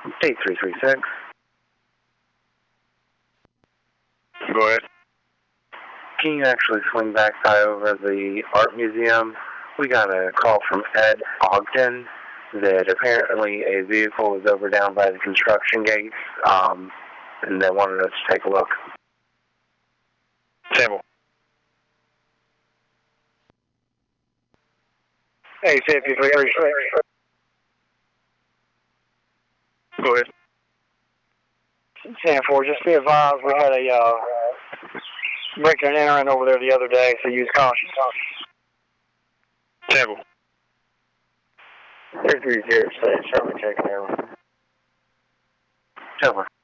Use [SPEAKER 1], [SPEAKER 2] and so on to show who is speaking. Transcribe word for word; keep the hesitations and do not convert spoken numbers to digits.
[SPEAKER 1] eight three three six.
[SPEAKER 2] Go ahead.
[SPEAKER 1] Can you actually swing back by over the art museum? We got a call from Ed Ogden that apparently a vehicle was over down by the construction gates, um, and they wanted us to take a look.
[SPEAKER 2] Sample.
[SPEAKER 3] Hey, fifty three three six.
[SPEAKER 2] Go ahead.
[SPEAKER 3] ten four, just be advised we had a uh, breaking and entering over there the other day, so use caution.
[SPEAKER 2] Sample.
[SPEAKER 3] three three zero six, certainly checking everyone.
[SPEAKER 1] Over.